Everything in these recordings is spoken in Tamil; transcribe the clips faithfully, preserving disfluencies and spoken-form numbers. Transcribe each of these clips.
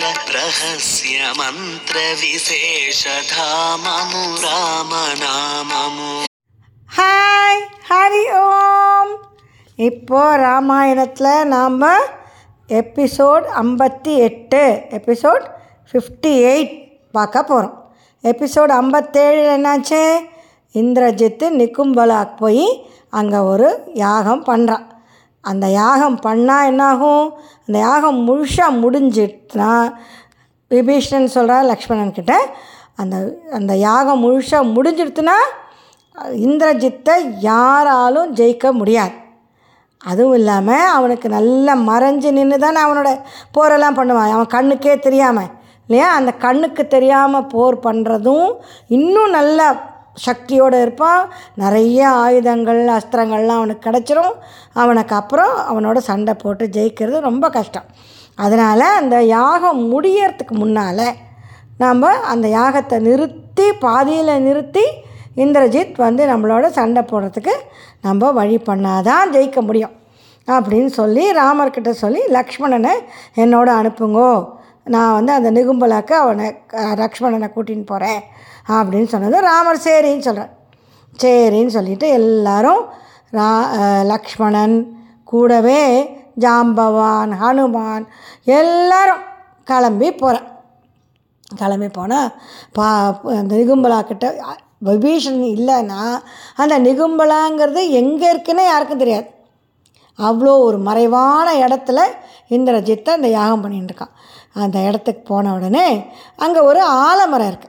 రహస్య మంత్ర విశేషధామము రామనామము. ஹாய் ஹரி ஓம். இப்போது ராமாயணத்தில் நாம் எபிசோட் ஐம்பத்தி எட்டு எபிசோட் ஃபிஃப்டி எயிட் பார்க்க போகிறோம். எபிசோட் ஐம்பத்தேழில் என்னாச்சு, இந்திரஜித்து நிக்கும்பலாக்கு போய் அங்கே ஒரு யாகம் பண்ணுறான். அந்த யாகம் பண்ணால் என்னாகும், அந்த யாகம் முழுசாக முடிஞ்சிட்டுனா விபீஷணன் சொல்கிறார் லக்ஷ்மணன்கிட்ட, அந்த அந்த யாகம் முழுசாக முடிஞ்சிடுத்துனா இந்திரஜித்தை யாராலும் ஜெயிக்க முடியாது. அதுவும் இல்லாமல் அவனுக்கு நல்லா மறைஞ்சு நின்று தானே அவனோட போரெல்லாம் பண்ணுவான், அவன் கண்ணுக்கே தெரியாமல் இல்லையா. அந்த கண்ணுக்கு தெரியாமல் போர் பண்ணுறதும் இன்னும் நல்ல சக்தியோடு இருப்பான். நிறைய ஆயுதங்கள் அஸ்திரங்கள்லாம் அவனுக்கு கிடச்சிரும். அவனுக்கு அப்புறம் அவனோட சண்டை போட்டு ஜெயிக்கிறது ரொம்ப கஷ்டம். அதனால் அந்த யாகம் முடியறதுக்கு முன்னால் நாம் அந்த யாகத்தை நிறுத்தி பாதியில் நிறுத்தி இந்திரஜித் வந்து நம்மளோட சண்டை போடுறதுக்கு நம்ம வழி பண்ணாதான் ஜெயிக்க முடியும் அப்படின்னு சொல்லி ராமர்கிட்ட சொல்லி லக்ஷ்மணனை என்னோட அனுப்புங்கோ, நான் வந்து அந்த நிகும்பலாக்கு அவனை லக்ஷ்மணனை கூட்டின்னு போகிறேன் அப்படின்னு சொன்னது. ராமர் சரின்னு சொல்கிறார். சரின்னு சொல்லிவிட்டு எல்லாரும் ரா லக்ஷ்மணன் கூடவே ஜாம்பவான் ஹனுமான் எல்லாரும் கிளம்பி போகிறேன். கிளம்பி போனால் பா அந்த நிகும்பலாக்கிட்ட விபீஷணன் இல்லைன்னா அந்த நிகும்பலாங்கிறது எங்கே இருக்குன்னு யாருக்கும் தெரியாது. அவ்வளோ ஒரு மறைவான இடத்துல இந்திரஜித்தை அந்த யாகம் பண்ணிட்டு இருக்கான். அந்த இடத்துக்கு போன உடனே அங்கே ஒரு ஆலமரம் இருக்குது.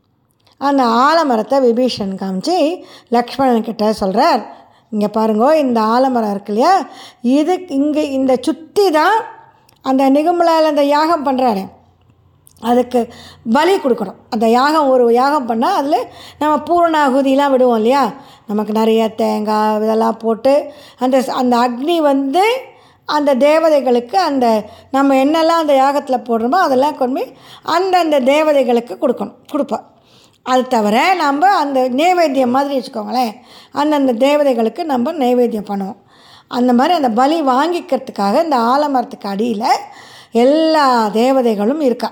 அந்த ஆலமரத்தை விபீஷணன் காமிச்சு லக்ஷ்மணன்கிட்ட சொல்கிறார், இங்கே பாருங்கோ இந்த ஆலமரம் இருக்கு இல்லையா, இது இங்கே இந்த சுற்றி தான் அந்த நிகும்பலால் அந்த யாகம் பண்ணுறாரு, அதுக்கு பலி கொடுக்கணும். அந்த யாகம் ஒரு யாகம் பண்ணால் அதில் நம்ம பூர்ணாகுதியெலாம் விடுவோம் இல்லையா, நமக்கு நிறைய தேங்காய் இதெல்லாம் போட்டு அந்த அந்த அக்னி வந்து அந்த தேவதைகளுக்கு அந்த நம்ம என்னெல்லாம் அந்த யாகத்தில் போடுறோமோ அதெல்லாம் கொண்டு போய் அந்தந்த தேவதைகளுக்கு கொடுக்கணும் கொடுப்போம். அது தவிர நம்ம அந்த நைவேத்தியம் மாதிரி வச்சுக்கோங்களேன், அந்தந்த தேவதைகளுக்கு நம்ம நைவேத்தியம் பண்ணுவோம். அந்த மாதிரி அந்த பலி வாங்கிக்கிறதுக்காக இந்த ஆலமரத்துக்கு அடியில் எல்லா தேவதைகளும் இருக்கா.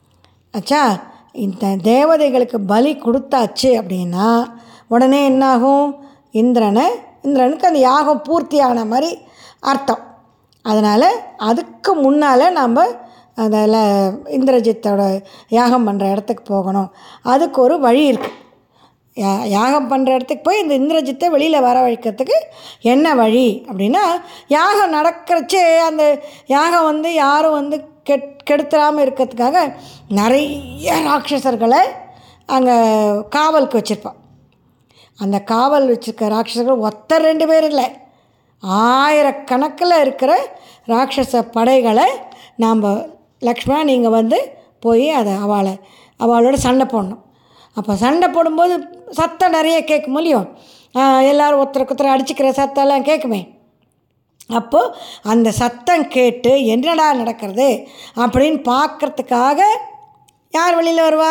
ஆச்சா, இந்த தேவதைகளுக்கு பலி கொடுத்தாச்சு அப்படின்னா உடனே என்னாகும், இந்திரனை இந்திரனுக்கு அந்த யாகம் பூர்த்தியான மாதிரி அர்த்தம். அதனால் அதுக்கு முன்னால் நம்ம அதில் இந்திரஜித்தோட யாகம் பண்ணுற இடத்துக்கு போகணும். அதுக்கு ஒரு வழி இருக்குது. யா யாகம் பண்ணுற இடத்துக்கு போய் இந்த இந்திரஜித்தை வெளியில் வர வைக்கிறதுக்கு என்ன வழி அப்படின்னா, யாகம் நடக்கிறச்சே அந்த யாகம் வந்து யாரும் வந்து கெட் கெடுத்துடாமல் இருக்கிறதுக்காக நிறைய ராட்சசர்களை அங்கே காவலுக்கு வச்சுருப்பான். அந்த காவல் வச்சுருக்க ராட்சசர்கள் ஒருத்தர் ரெண்டு பேர் இல்லை, ஆயிரக்கணக்கில் இருக்கிற ராட்சச படைகளை நாம் லக்ஷ்மணா நீங்கள் வந்து போய் அதை அவளை அவளோட சண்டை போடணும். அப்போ சண்டை போடும்போது சத்தம் நிறைய கேட்கும் இல்லையோ, எல்லோரும் ஒருத்தருக்கு ஒருத்தர் அடிச்சுக்கிற சத்தம்லாம் கேட்குமே. அப்போது அந்த சத்தம் கேட்டு என்னடா நடக்கிறது அப்படின்னு பார்க்குறதுக்காக யார் வெளியில் வருவா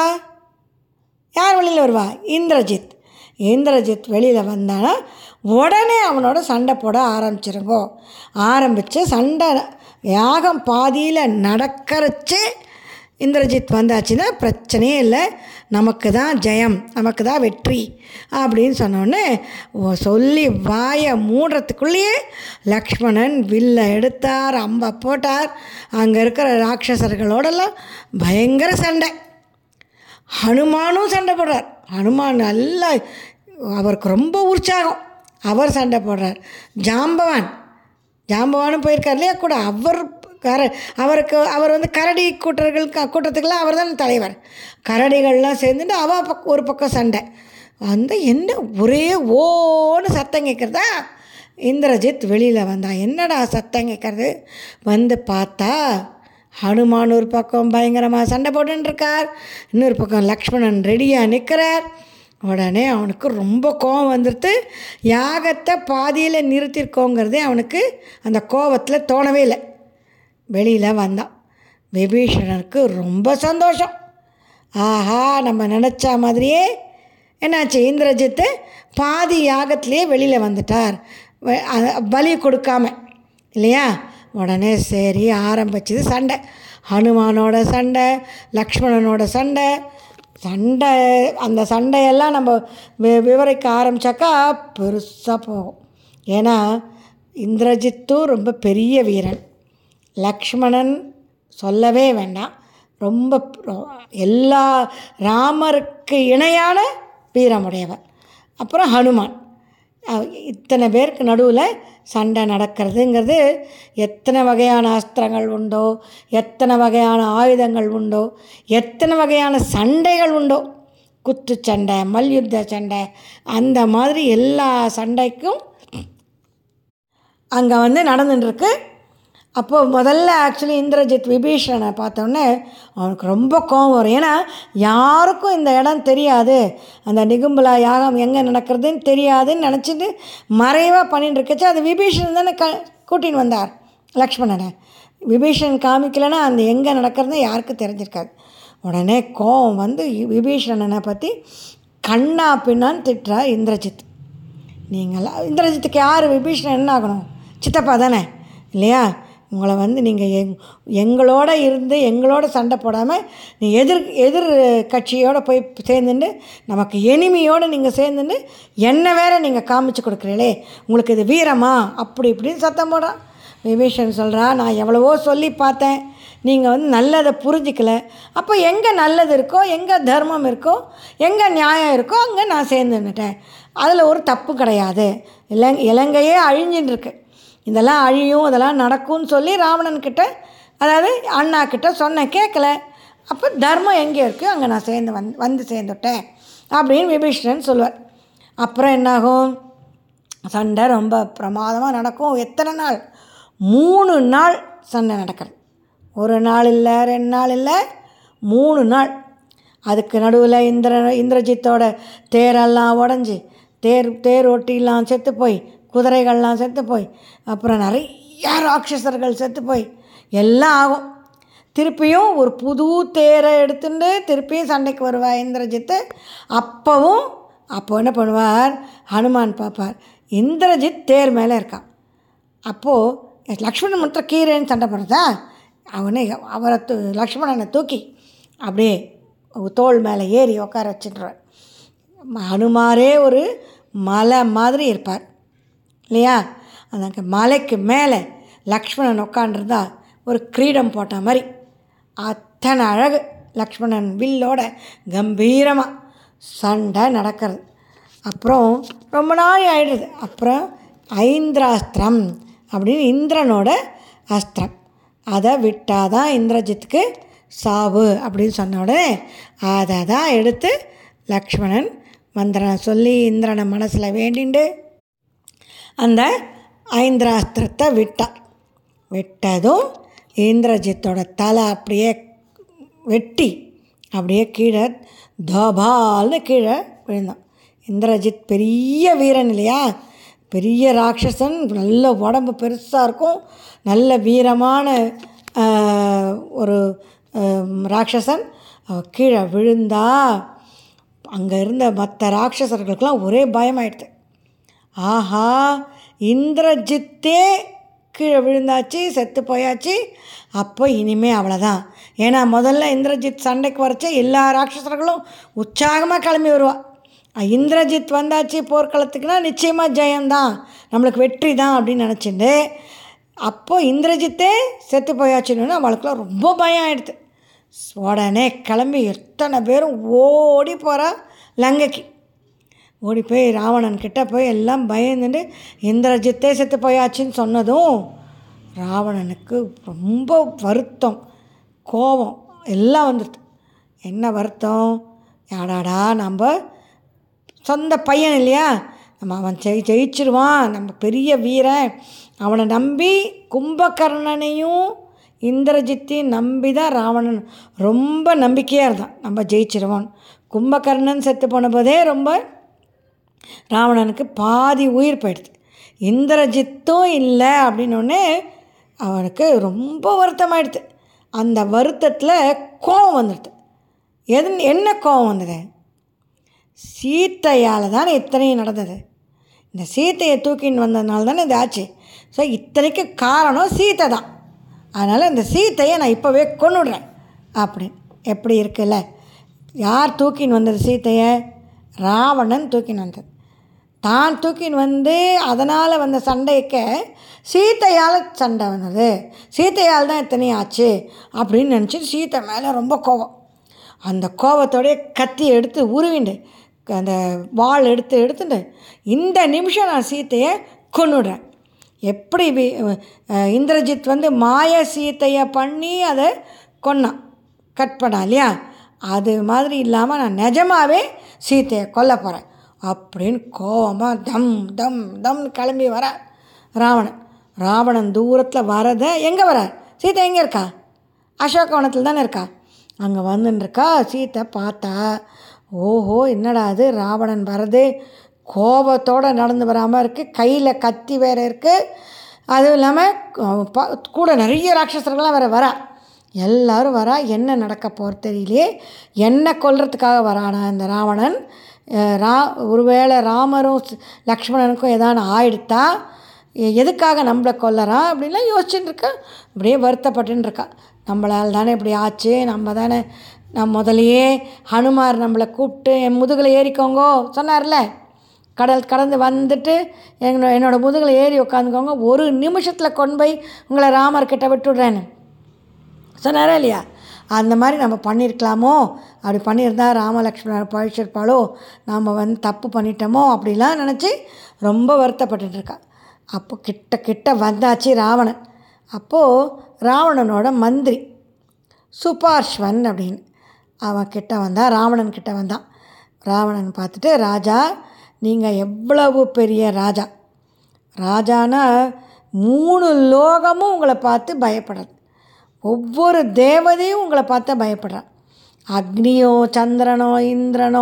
யார் வெளியில் வருவா இந்திரஜித். இந்திரஜித் வெளியில் வந்தானா உடனே அவனோட சண்டை போட ஆரம்பிச்சிருங்கோ. ஆரம்பித்து சண்டை யாகம் பாதியில் நடக்கிறச்சே இந்திரஜித் வந்தாச்சுன்னா பிரச்சனையே இல்லை, நமக்கு தான் ஜெயம், நமக்கு தான் வெற்றி அப்படின்னு சொன்னோடனே சொல்லி வாயை மூடுறதுக்குள்ளேயே லக்ஷ்மணன் வில்லை எடுத்தார், அம்பை போட்டார். அங்கே இருக்கிற ராட்சசர்களோடெல்லாம் பயங்கர சண்டை. ஹனுமானும் சண்டை போடுறார். ஹனுமான் நல்லா அவருக்கு ரொம்ப உற்சாகம், அவர் சண்டை போடுறார். ஜாம்பவான் ஜாம்பவானும் போயிருக்கார் இல்லையா கூட, அவர் கர அவருக்கு அவர் வந்து கரடி கூட்டர்கள் கூட்டத்துக்கெல்லாம் அவர் தான் தலைவர். கரடிகள்லாம் சேர்ந்துட்டு அவ பக் ஒரு பக்கம் சண்டை அந்த என்ன ஒரே ஓன்னு சத்தம் கேட்குறதா. இந்திரஜித் வெளியில் வந்தான். என்னடா சத்தம் கேட்குறது வந்து பார்த்தா ஹனுமான் ஒரு பக்கம் பயங்கரமாக சண்டை போட்டுருக்கார், இன்னொரு பக்கம் லக்ஷ்மணன் ரெடியாக நிற்கிறார். உடனே அவனுக்கு ரொம்ப கோபம் வந்துடுது. யாகத்தை பாதியில் நிறுத்திருக்கோங்கிறதே அவனுக்கு அந்த கோபத்தில் தோணவே இல்லை. வெளியில் வந்தான். விபீஷணனுக்கு ரொம்ப சந்தோஷம். ஆஹா, நம்ம நினச்ச மாதிரியே என்னாச்சு, இந்திரஜித்து பாதி யாகத்திலே வெளியில் வந்துட்டார், பலி கொடுக்காம இல்லையா. உடனே சரி ஆரம்பிச்சது சண்டை. ஹனுமானோட சண்டை, லக்ஷ்மணனோட சண்டை சண்டை அந்த சண்டையெல்லாம் நம்ம வி விவரிக்க ஆரம்பித்தாக்கா பெருசாக போகும். ஏன்னா இந்திரஜித்தும் ரொம்ப பெரிய வீரன், லக்ஷ்மணன் சொல்லவே வேண்டாம், ரொம்ப எல்லா ராமருக்கு இணையான வீரமுடையவர். அப்புறம் ஹனுமான். இத்தனை பேருக்கு நடுவில் சண்டை நடக்கிறதுங்கிறது எத்தனை வகையான அஸ்திரங்கள் உண்டோ, எத்தனை வகையான ஆயுதங்கள் உண்டோ, எத்தனை வகையான சண்டைகள் உண்டோ, குத்துச்சண்டை, மல்யுத்த சண்டை, அந்த மாதிரி எல்லா சண்டைக்கும் அங்கே வந்து நடந்துட்டுருக்கு. அப்போது முதல்ல ஆக்சுவலி இந்திரஜித் விபீஷணனை பார்த்தோன்னே அவனுக்கு ரொம்ப கோபம் வரும். ஏன்னா யாருக்கும் இந்த இடம் தெரியாது, அந்த நிகும்பலா யாகம் எங்கே நடக்கிறதுன்னு தெரியாதுன்னு நினச்சிட்டு மறைவாக பண்ணிட்டு இருக்கச்சு. அது விபீஷணன் தானே க கூட்டின்னு வந்தார் லக்ஷ்மணனை. விபீஷணன் காமிக்கலைன்னா அந்த எங்கே நடக்கிறதுன்னு யாருக்கும் தெரிஞ்சிருக்காது. உடனே கோபம் வந்து விபீஷணனை பற்றி கண்ணா பின்னான்னு திட்டுறார் இந்திரஜித். நீங்கள் இந்திரஜித்துக்கு யார் விபீஷணன் என்ன ஆகணும்? சித்தப்பா தானே இல்லையா? உங்களை வந்து நீங்கள் எங் எங்களோட இருந்து எங்களோட சண்டை போடாமல் நீ எதிர் எதிர் கட்சியோடு போய் சேர்ந்துட்டு நமக்கு எனிமியோடு நீங்கள் சேர்ந்துட்டு என்ன வேற நீங்கள் காமிச்சு கொடுக்குறீங்களே, உங்களுக்கு இது வீரமா அப்படி இப்படின்னு சத்தம் போடுறான். விபீஷன் சொல்கிறா, நான் எவ்வளவோ சொல்லி பார்த்தேன், நீங்கள் வந்து நல்லதை புரிஞ்சிக்கல. அப்போ எங்கே நல்லது இருக்கோ, எங்கே தர்மம் இருக்கோ, எங்கே நியாயம் இருக்கோ அங்கே நான் சேர்ந்துன்னுட்டேன். அதில் ஒரு தப்பு கிடையாது. இலங் இலங்கையே அழிஞ்சின்னு இருக்கு, இதெல்லாம் அழியும், இதெல்லாம் நடக்கும்னு சொல்லி ராவணன்கிட்ட, அதாவது அண்ணா கிட்ட சொன்னேன், கேட்கல. அப்போ தர்மம் எங்கே இருக்கோ அங்கே நான் சேர்ந்து வந் வந்து சேர்ந்துட்டேன் அப்படின்னு விபீஷணன் சொல்லுவார். அப்புறம் என்னாகும்? சண்டை ரொம்ப பிரமாதமாக நடக்கும். எத்தனை நாள்? மூணு நாள் சண்டை நடக்கிறது. ஒரு நாள் இல்லை, ரெண்டு நாள் இல்லை, மூணு நாள். அதுக்கு நடுவில் இந்திர இந்திரஜித்தோட தேரெல்லாம் உடஞ்சி, தேர் தேர் ஓட்டிலாம் செத்து போய், குதிரைகள்லாம் செத்து போய், அப்புறம் நிறைய ராட்சசர்கள் செத்து போய் எல்லாம் ஆகும். திருப்பியும் ஒரு புது தேரை எடுத்துட்டு திருப்பியும் சண்டைக்கு வருவார் இந்திரஜித்து. அப்போவும் அப்போ என்ன பண்ணுவார்? ஹனுமான் பார்ப்பார், இந்திரஜித் தேர் மேலே இருக்கான். அப்போது லக்ஷ்மணன் மட்டும் கீரைன்னு சண்டை போடுறதா, அவனை அவரை தூ லக்ஷ்மணனை தூக்கி அப்படியே தோள் மேலே ஏறி உட்கார வச்சுட்டுருவார். ஹனுமாரே ஒரு மலை மாதிரி இருப்பார் இல்லையா? அந்த மலைக்கு மேலே லக்ஷ்மணன் உட்காண்டிருந்தா ஒரு கிரீடம் போட்ட மாதிரி அத்தனை அழகு. லக்ஷ்மணன் வில்லோட கம்பீரமாக சண்டை நடக்கிறது. அப்புறம் ரொம்ப நாள் ஆகிடுது. அப்புறம் ஐந்திராஸ்திரம் அப்படின்னு இந்திரனோட அஸ்திரம், அதை விட்டால் தான் இந்திரஜித்துக்கு சாவு அப்படின்னு சொன்ன உடனே அதை தான் எடுத்து லக்ஷ்மணன் மந்திரம் சொல்லி இந்திரனை மனசில் வேண்டிண்டு அந்த ஐந்திராஸ்திரத்தை விட்டார். விட்டதும் இந்திரஜித்தோட தலை அப்படியே வெட்டி அப்படியே கீழே தபால்னு கீழே விழுந்தான். இந்திரஜித் பெரிய வீரன் இல்லையா, பெரிய ராட்சசன், நல்ல உடம்பு பெருசாக இருக்கும், நல்ல வீரமான ஒரு ராட்சசன். கீழே விழுந்தா அங்கே இருந்த மற்ற ராட்சசர்களுக்கெல்லாம் ஒரே பயமாயிடுது. ஆஹா, இந்திரஜித்தே கீழே விழுந்தாச்சு, செத்து போயாச்சு, அப்போ இனிமே அவ்வளோதான். ஏன்னா முதல்ல இந்திரஜித் சண்டைக்கு வரைச்ச எல்லா ராட்சசர்களும் உற்சாகமாக கிளம்பி வருவாள். இந்திரஜித் வந்தாச்சு போர்க்களத்துக்குன்னா நிச்சயமாக ஜெயம்தான், நம்மளுக்கு வெற்றி தான் அப்படின்னு நினச்சிட்டு அப்போது இந்திரஜித்தே செத்து போயாச்சுன்னு அவளுக்குலாம் ரொம்ப பயம் ஆகிடுது. உடனே கிளம்பி எத்தனை பேரும் ஓடி போகிறா லங்கைக்கு. ஓடி போய் ராவணன் கிட்டே போய் எல்லாம் பயந்துட்டு இந்திரஜித்தே செத்து போயாச்சுன்னு சொன்னதும் ராவணனுக்கு ரொம்ப வருத்தம், கோபம் எல்லாம் வந்துடுது. என்ன வருத்தம்? யாடாடா, நம்ம சொந்த பையன் இல்லையா, நம்ம அவன் ஜெயி ஜெயிச்சிருவான் நம்ம பெரிய வீரன், அவனை நம்பி கும்பகர்ணனையும் இந்திரஜித்தையும் நம்பி தான் ராவணன் ரொம்ப நம்பிக்கையாக இருந்தான், நம்ம ஜெயிச்சிருவான். கும்பகர்ணன் செத்து போன போதே ரொம்ப ராவணனுக்கு பாதி உயிர் போயிடுது. இந்திரஜித்தும் இல்லை அப்படின்னோடனே அவனுக்கு ரொம்ப வருத்தமாயிடுது. அந்த வருத்தத்தில் கோபம் வந்துடுது. எது என்ன கோபம் வந்தது? சீத்தையால் தானே இத்தனையும் நடந்தது. இந்த சீத்தையை தூக்கின்னு வந்ததுனால தானே இது ஆச்சு. ஸோ இத்தனைக்கு காரணம் சீத்தை தான். அதனால் இந்த சீத்தையை நான் இப்போவே கொன்னுடுறேன் அப்படின்னு. எப்படி இருக்குல்ல? யார் தூக்கின்னு வந்தது சீத்தையை? ராவணன் தூக்கின்னு வந்தது. தான் தூக்கின்னு வந்து அதனால் வந்த சண்டைக்கு சீத்தையால் சண்டை வந்தது, சீத்தையால் தான் இத்தனையும் ஆச்சு அப்படின்னு நினச்சிட்டு சீத்தை மேலே ரொம்ப கோபம். அந்த கோபத்தோடைய கத்தி எடுத்து உருவிண்டு அந்த வாள் எடுத்து எடுத்துட்டு இந்த நிமிஷம் நான் சீத்தையை கொன்னுடுறேன். எப்படி இந்திரஜித் வந்து மாய சீத்தையை பண்ணி அதை கொன்னான், கட் பண்ணான் இல்லையா? அது மாதிரி இல்லாமல் நான் நிஜமாகவே சீத்தையை கொல்ல போகிறேன் அப்படின்னு கோபமாக தம் தம் தம்னு கிளம்பி வர ராவணன். ராவணன் தூரத்தில் வரதை எங்கே வர? சீத்தை எங்கே இருக்கா? அசோகவனத்தில் தானே இருக்கா. அங்கே வந்துட்டுருக்கா. சீத்தை பார்த்தா, ஓஹோ என்னடா அது, ராவணன் வரது கோபத்தோடு நடந்து வராமல் இருக்குது, கையில் கத்தி வேறு இருக்குது, அதுவும் இல்லாமல் கூட நிறைய ராட்சசர்கள்லாம் வேறு வரா. எல்லோரும் வரா. என்ன நடக்க போகிறது தெரியலையே, என்ன கொல்றதுக்காக வரானா இந்த ராவணன்? ரா ஒருவேளை ராமரும் லக்ஷ்மணனுக்கும் ஏதான ஆயிடுத்தா, எதுக்காக நம்மளை கொல்லறான் அப்படின்லாம் யோசிச்சுட்டு இருக்கா. அப்படியே வருத்தப்பட்டுன்னு இருக்கா. நம்மளால் தானே இப்படி ஆச்சு, நம்ம தானே நம்ம முதலையே ஹனுமார் நம்மளை கூப்பிட்டு என் முதுகில் ஏறிக்கோங்கோ சொன்னார்ல, கடல் கடந்து வந்துட்டு என்னோட என்னோடய முதுகில் ஏறி உட்காந்துக்கோங்க, ஒரு நிமிஷத்தில் கொண்டு போய் உங்களை ராமர்கிட்ட விட்டுடுறேன்னு சொன்னாரா இல்லையா? அந்த மாதிரி நம்ம பண்ணியிருக்கலாமோ, அப்படி பண்ணியிருந்தா ராமலக்ஷ்மணர் பழிச்சிருப்பாளோ, நாம் வந்து தப்பு பண்ணிட்டோமோ அப்படிலாம் நினச்சி ரொம்ப வருத்தப்பட்டுருக்கா. அப்போ கிட்ட கிட்ட வந்தாச்சு ராவணன். அப்போது ராவணனோட மந்திரி சுபார்ஷ்வன் அப்படின்னு அவன் கிட்ட வந்தான், ராவணன் கிட்ட வந்தான். ராவணன் பார்த்துட்டு, ராஜா நீங்கள் எவ்வளவு பெரிய ராஜா, ராஜானா மூணு லோகமும் உங்களை பார்த்து பயப்படுறது, ஒவ்வொரு தேவதையும் உங்களை பார்த்து பயப்படுறான். அக்னியோ சந்திரனோ இந்திரனோ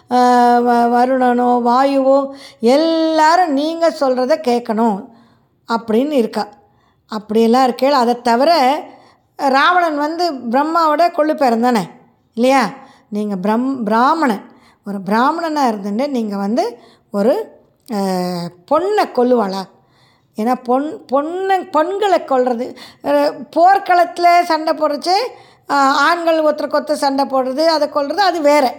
வருணனோ வாயுவோ எல்லாரும் நீங்கள் சொல்கிறத கேட்கணும் அப்படின்னு இருக்கா. அப்படியெல்லாம் இருக்கேள். அதை தவிர ராவணன் வந்து பிரம்மாவோட கொள்ளு பேரன் தானே இல்லையா? நீங்கள் பிரம் பிராமணன் ஒரு பிராமணனாக இருந்துட்டு நீங்கள் வந்து ஒரு பொண்ணை கொல்லுவாளா? ஏன்னா பொன் பொண்ணை பெண்களை கொல்றது, போர்க்களத்தில் சண்டை போடுறச்சு ஆண்கள் ஒருத்தருக்கு ஒருத்தர் சண்டை போடுறது, அதை கொல்றது அது வேறு.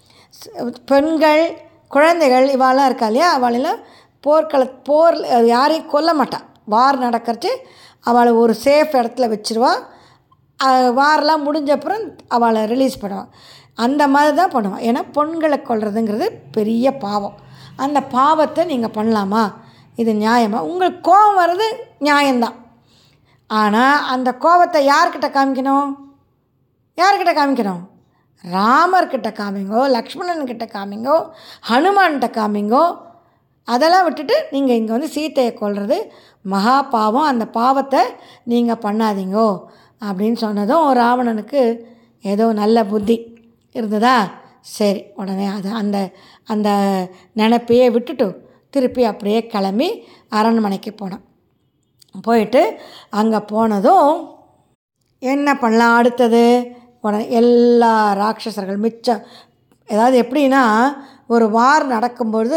பெண்கள் குழந்தைகள் இவாளெலாம் இருக்கா இல்லையா, அவளெல்லாம் போர்க்கள போர் யாரையும் கொல்ல மாட்டாள். வார் நடக்கிறச்சு அவளை ஒரு சேஃப் இடத்துல வச்சுருவா. வாரெலாம் முடிஞ்சப்புறம் அவளை ரிலீஸ் பண்ணுவாள். அந்த மாதிரி தான் பண்ணுவாள். ஏன்னா பெண்களை கொல்றதுங்கிறது பெரிய பாவம். அந்த பாவத்தை நீங்கள் பண்ணலாமா? இது நியாயமா? உங்களுக்கு கோபம் வர்றது நியாயம்தான். ஆனால் அந்த கோபத்தை யார்கிட்ட காமிக்கணும்? யார்கிட்ட காமிக்கணும்? ராமர்கிட்ட காமிங்கோ, லக்ஷ்மணன்கிட்ட காமிங்கோ, ஹனுமான்கிட்ட காமிங்கோ. அதெல்லாம் விட்டுட்டு நீங்கள் இங்கே வந்து சீத்தையை கொல்றது மகா பாவம், அந்த பாவத்தை நீங்கள் பண்ணாதீங்கோ அப்படின்னு சொன்னதும் ராவணனுக்கு ஏதோ நல்ல புத்தி இருந்ததா? சரி, உடனே அது அந்த அந்த நினைப்பையே விட்டுட்டு திருப்பி அப்படியே கிளம்பி அரண்மனைக்கு போனான். போயிட்டு அங்கே போனதும் என்ன பண்ணலாம் அடுத்தது? உடனே எல்லா ராட்சசர்கள் மிச்சம், ஏதாவது எப்படின்னா ஒரு வார் நடக்கும்பொழுது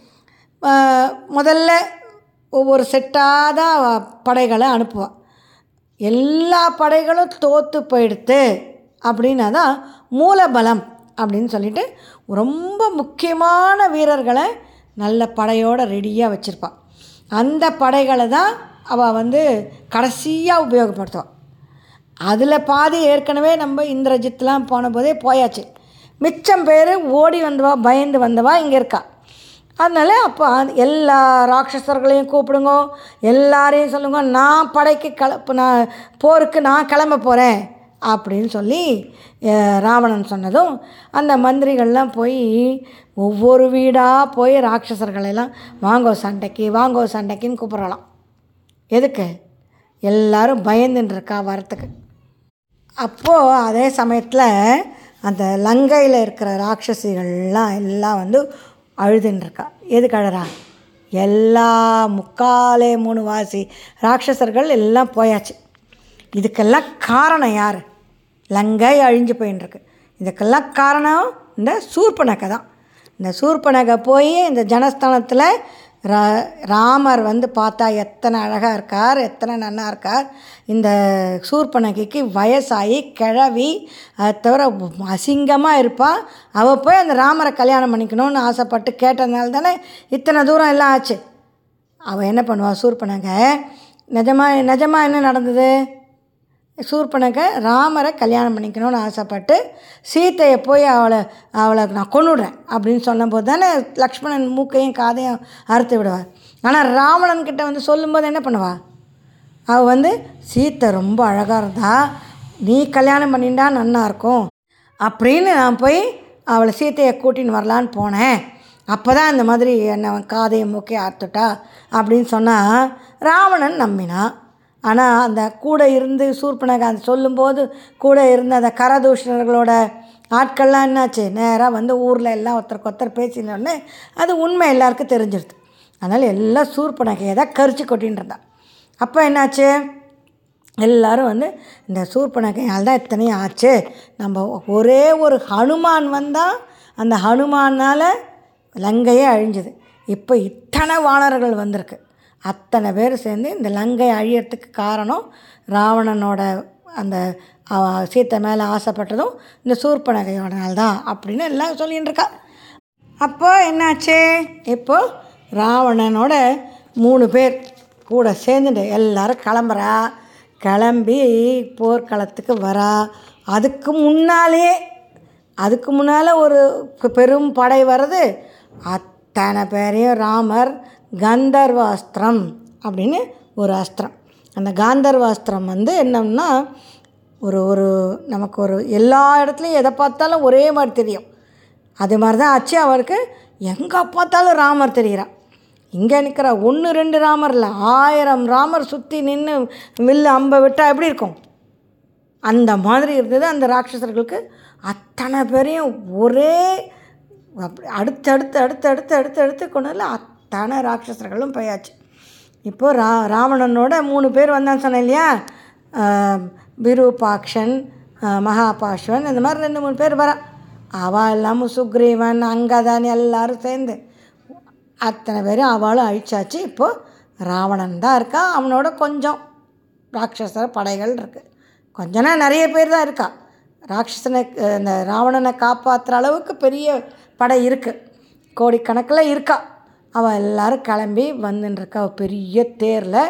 முதல்ல ஒவ்வொரு செட்டாக தான் படைகளை அனுப்புவாள். எல்லா படைகளும் தோற்று போயிடுத்து அப்படின்னா தான் மூலபலம் அப்படின்னு சொல்லிட்டு ரொம்ப முக்கியமான வீரர்களை நல்ல படையோடு ரெடியாக வச்சுருப்பாள். அந்த படைகளை தான் அவள் வந்து கடைசியாக உபயோகப்படுத்துவாள். அதில் பாதி ஏற்கனவே நம்ம இந்திரஜித்லாம் போன போதே போயாச்சு. மிச்சம் பேர் ஓடி வந்தவா, பயந்து வந்தவா இங்கே இருக்கா. அதனால் அப்போ எல்லா ராட்சசர்களையும் கூப்பிடுங்க, எல்லாரையும் சொல்லுங்க, நான் படைக்கு கிளப்பு நான் போருக்கு நான் கிளம்ப போகிறேன் அப்படின்னு சொல்லி ராவணன் சொன்னதும் அந்த மந்திரிகள்லாம் போய் ஒவ்வொரு வீடாக போய் ராட்சசர்களெல்லாம் வாங்கோ சண்டைக்கு வாங்கோ சண்டைக்குன்னு கூப்பிட்றலாம். எதுக்கு? எல்லோரும் பயந்துட்டுருக்கா வரத்துக்கு. அப்போது அதே சமயத்தில் அந்த லங்கையில் இருக்கிற ராட்சசிகள்லாம் எல்லாம் வந்து அழுதுன்ட்ருக்கா. எதுக்கு அழறா? எல்லா முக்காலே மூணு வாசி ராட்சசர்கள் எல்லாம் போயாச்சு. இதுக்கெல்லாம் காரணம் யார்? லங்கை அழிஞ்சு போயின்ட்டுருக்கு. இதுக்கெல்லாம் காரணம் இந்த சூர்பனகை தான். இந்த சூர்பனகை போய் இந்த ஜனஸ்தானத்தில் ரா ராமர் வந்து பார்த்தா எத்தனை அழகாக இருக்கார், எத்தனை நன்னா இருக்கார். இந்த சூர்பனகைக்கு வயசாகி கிழவி, அதை தவிர அசிங்கமாக இருப்பாள். அவள் போய் அந்த ராமரை கல்யாணம் பண்ணிக்கணும்னு ஆசைப்பட்டு கேட்டதுனால தானே இத்தனை தூரம் எல்லாம் ஆச்சு. அவள் என்ன பண்ணுவாள் சூர்பனகை? நிஜமாக நிஜமாக என்ன நடந்தது? சூர்பனகை ராமரை கல்யாணம் பண்ணிக்கணும்னு ஆசைப்பட்டு சீத்தையை போய் அவளை அவளை நான் கொன்னுடுறேன் அப்படின்னு சொன்னபோது தானே லக்ஷ்மணன் மூக்கையும் காதையும் அறுத்து விடுவார். ஆனால் ராவணன்கிட்ட வந்து சொல்லும்போது என்ன பண்ணுவாள்? அவள் வந்து சீத்தை ரொம்ப அழகாக இருந்தா, நீ கல்யாணம் பண்ணிட்டா நன்னா இருக்கும் அப்படின்னு நான் போய் அவளை சீத்தையை கூட்டின்னு வரலான்னு போனேன். அப்போ தான் இந்த மாதிரி என்னை காதையும் மூக்கையும் அறுத்துட்டா அப்படின்னு சொன்னால் ராவணன் நம்பினான். ஆனால் அந்த கூட இருந்து சூர்பனகை அந்த சொல்லும்போது கூட இருந்த அந்த கரதூஷணர்களோட ஆட்கள்லாம் என்னாச்சு, நேராக வந்து ஊரில் எல்லாம் ஒருத்தருக்கு ஒருத்தர் பேசினோடனே அது உண்மை எல்லாருக்கும் தெரிஞ்சிருது. அதனால் எல்லாம் சூர்பனகையை தான் கரிச்சு கொட்டின்னு இருந்தான். அப்போ என்னாச்சு, எல்லோரும் வந்து இந்த சூர்பனகையால் தான் இத்தனையும் ஆச்சு, நம்ம ஒரே ஒரு ஹனுமான் வந்தால் அந்த ஹனுமானால் லங்கையே அழிஞ்சுது. இப்போ இத்தனை வானர்கள் வந்திருக்கு, அத்தனை பேர் சேர்ந்து இந்த லங்கை அழியறதுக்கு காரணம் ராவணனோட அந்த சீத்தை மேலே ஆசைப்பட்டதும் இந்த சூர்பனகையோடனால தான் அப்படின்னு எல்லாம் சொல்லிகிட்டு இருக்கா. அப்போ என்னாச்சு, இப்போது ராவணனோட மூணு பேர் கூட சேர்ந்துட்டு எல்லோரும் கிளம்புறா. கிளம்பி போர்க்களத்துக்கு வரா. அதுக்கு முன்னாலே அதுக்கு முன்னால் ஒரு பெரும் படை வருது. அத்தனை பேரையும் ராமர் கந்தர்வாஸ்திரம் அப்படின்னு ஒரு அஸ்திரம், அந்த காந்தர்வாஸ்திரம் வந்து என்னன்னா ஒரு ஒரு நமக்கு ஒரு எல்லா இடத்துலையும் எதை பார்த்தாலும் ஒரே மாதிரி தெரியும். அது மாதிரி தான் ஆச்சு அவருக்கு. எங்கே பார்த்தாலும் ராமர் தெரிகிறான். இங்கே நிற்கிற ஒன்று ரெண்டு ராமர் இல்லை, ஆயிரம் ராமர் சுற்றி நின்று வில்லு அம்பை விட்டால் எப்படி இருக்கும் அந்த மாதிரி இருந்தது அந்த ராட்சசர்களுக்கு. அத்தனை பேரையும் ஒரே அப்படி அடுத்து அடுத்து அடுத்து அடுத்து அடுத்து அடுத்து கொண்டதில் அத்தனை ராட்சசர்களும் போயாச்சு. இப்போது ரா ராவணனோட மூணு பேர் வந்தான்னு சொன்னேன் இல்லையா, விரூபாக்ஷன், மகாபாஷ்வன், இந்த மாதிரி ரெண்டு மூணு பேர் வரா. அவள் இல்லாமல் சுக்ரீவன், அங்கதான் எல்லோரும் சேர்ந்து அத்தனை பேரும் அவளும் அழிச்சாச்சு. இப்போது ராவணன் தான் இருக்கா, அவனோட கொஞ்சம் ராட்சச படைகள் இருக்குது. கொஞ்சம்னா நிறைய பேர் தான் இருக்கா. ராட்சசனை இந்த ராவணனை காப்பாற்றுற அளவுக்கு பெரிய படை இருக்குது, கோடிக்கணக்கில் இருக்கா. அவள் எல்லோரும் கிளம்பி வந்துட்டுருக்கா. பெரிய தேரில்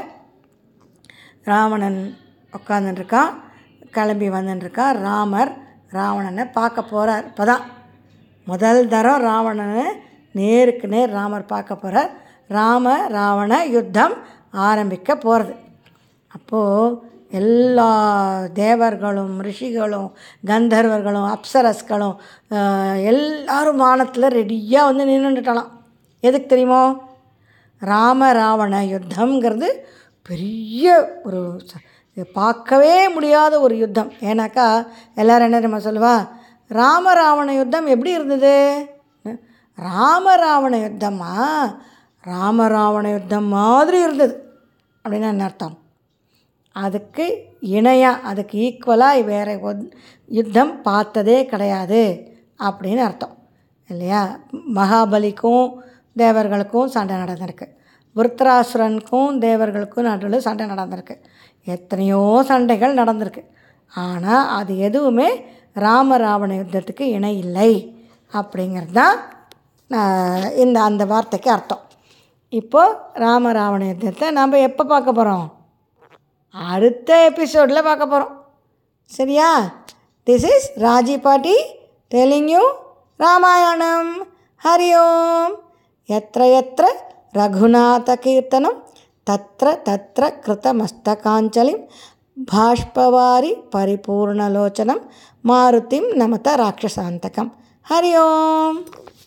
ராவணன் உட்காந்துட்டுருக்கான், கிளம்பி வந்துட்டுருக்கா. ராமர் ராவணனை பார்க்க போகிறார். இப்போ தான் முதல் தரம் ராவணனை நேருக்கு நேர் ராமர் பார்க்க போகிறார். ராம ராவண யுத்தம் ஆரம்பிக்க போகிறது. அப்போது எல்லா தேவர்களும் ரிஷிகளும் கந்தர்வர்களும் அப்சரஸ்களும் எல்லாரும் வானத்தில் ரெடியாக வந்து நின்றுட்டாலாம். எதுக்கு தெரியுமோ, ராம ராவண யுத்தம்ங்கிறது பெரிய ஒரு பார்க்கவே முடியாத ஒரு யுத்தம். ஏன்னாக்கா எல்லோரும் என்ன தெரியுமா சொல்லுவா, ராம ராவண யுத்தம் எப்படி இருந்தது? ராமராவண யுத்தமா? ராமராவண யுத்தம் மாதிரி இருந்தது அப்படின்னு என்ன அர்த்தம்? அதுக்கு இணையாக, அதுக்கு ஈக்குவலாக வேறு யுத்தம் பார்த்ததே கிடையாது அப்படின்னு அர்த்தம் இல்லையா. மகாபலிக்கும் தேவர்களுக்கும் சண்டை நடந்திருக்கு, விருத்ராசுரனுக்கும் தேவர்களுக்கும் நடுவில் சண்டை நடந்திருக்கு, எத்தனையோ சண்டைகள் நடந்திருக்கு. ஆனால் அது எதுவுமே ராமராவண யுத்தத்துக்கு இணை இல்லை அப்படிங்கிறது தான் இந்த அந்த வார்த்தைக்கு அர்த்தம். இப்போது ராமராவண யுத்தத்தை நம்ம எப்போ பார்க்க போகிறோம்? அடுத்த எபிசோடில் பார்க்க போகிறோம். சரியா? This is Raji paati telling you Ramayanam. Hari Om. எத்திர எத்திர ரகுநாத கீர்த்தனம் தத்ர தத்ர கிருதமஸ்தகாஞ்சலிம் பாஷ்பவாரி பரிபூர்ணலோச்சனம் மாருதிம் நமத ராட்சசாந்தகம். ஹரி ஓம்.